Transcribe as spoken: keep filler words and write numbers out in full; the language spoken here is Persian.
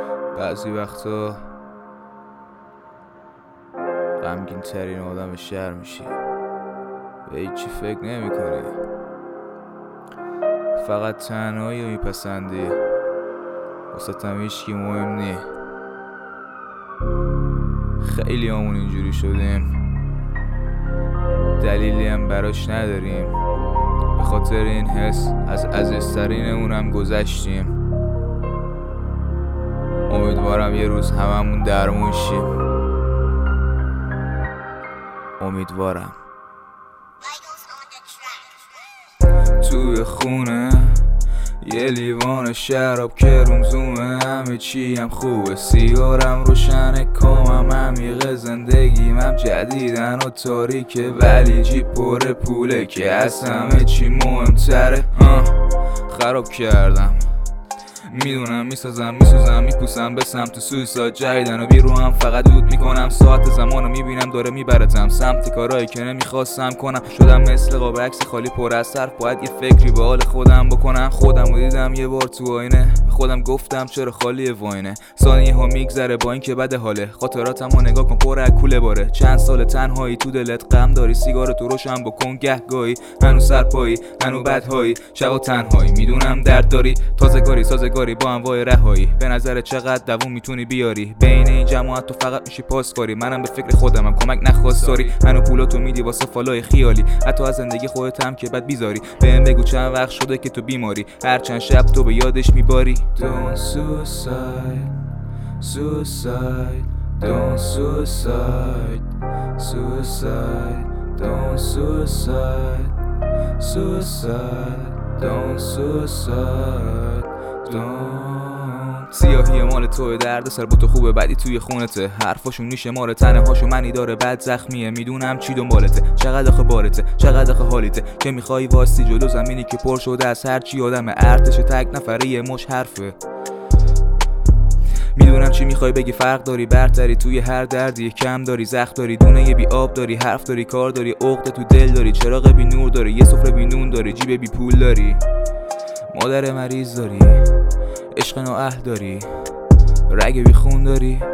بعضی وقتا غمگین ترین آدم شهر میشی، به هیچی فکر نمی کنی، فقط تنهایی رو میپسندی، واسه هم هیچکی مهم نی. خیلی همون اینجوری شدیم، دلیلی هم براش نداریم، به خاطر این حس از عزیزترینمون هم گذشتیم. امیدوارم یه روز هممون درمون شیم، امیدوارم. توی خونه یه لیوان شراب که روم زومه، همه چی هم خوبه، سیگارم روشنه، کامم عمیقه، زندگیم هم جدیدن و تاریکه، ولی جیب پر پوله که از همه چی مهمتره. خراب کردم، میدونم، میسازم میسوزم میپوسم به سمت سویساید، جدیدن و بیرو هم فقط دود میکنم، ساعت زمانو میبینم داره میبرتم سمت کارایی که نمیخواستم کنم. شدم مثل قاب عکس خالی پر از حرف، باید یه فکری به حال خودم بکنم. خودم رو دیدم یه بار تو آینه، به خودم گفتم چرا خالی واینه، ثانیه ها میگذره با این که بده حاله، خاطراتم رو نگاه کن پر از کوله باره. چند سال تنهایی تو دلت غم داری، سیگار تو روشن بکن گهگاهی، هنوز سرپایی هنوز بدهایی، شب تنهایی میدونم درد داری، تازگاری سازگاری با انواع رهایی، به نظر چقدر دووم میتونی بیاری بین این جماعت، تو فقط میشی پاسکاری. منم به فکر خودمم، کمک نخواستاری، هنو پولاتو میدی واسه فالای خیالی، حتی از زندگی خودت هم که بد بیزاری. بهم بگو چند وقت شده که تو بیماری، هر چند شب تو به یادش میباری. Don't suicide, suicide, don't suicide, suicide, don't suicide, suicide, don't suicide, don't. سیاهی مال توی درد سر با تو خوبه، بعدی توی خونته، حرفاشون نیشه ماره، تنه هاشو منی داره، بد زخمیه، میدونم چی دنبالته، چقدر آخه بارته، چقدر آخه حالیته، که میخوای واستی جلو زمینی که پر شده از هر چی آدمه، ارتش تک نفره یه مش حرفه. میدونم چی میخوای بگی، فرق داری، برتری توی هر دردی، کم داری، زخم داری، دونه یه بی آب داری، حرف داری، کار داری، عقده تو دل داری، چراغ بی نور داری، یه سفره بی نون داری، جیب بی پول داری، مادر مریض داری، عشق نااهل داری، رگ بی خون داری.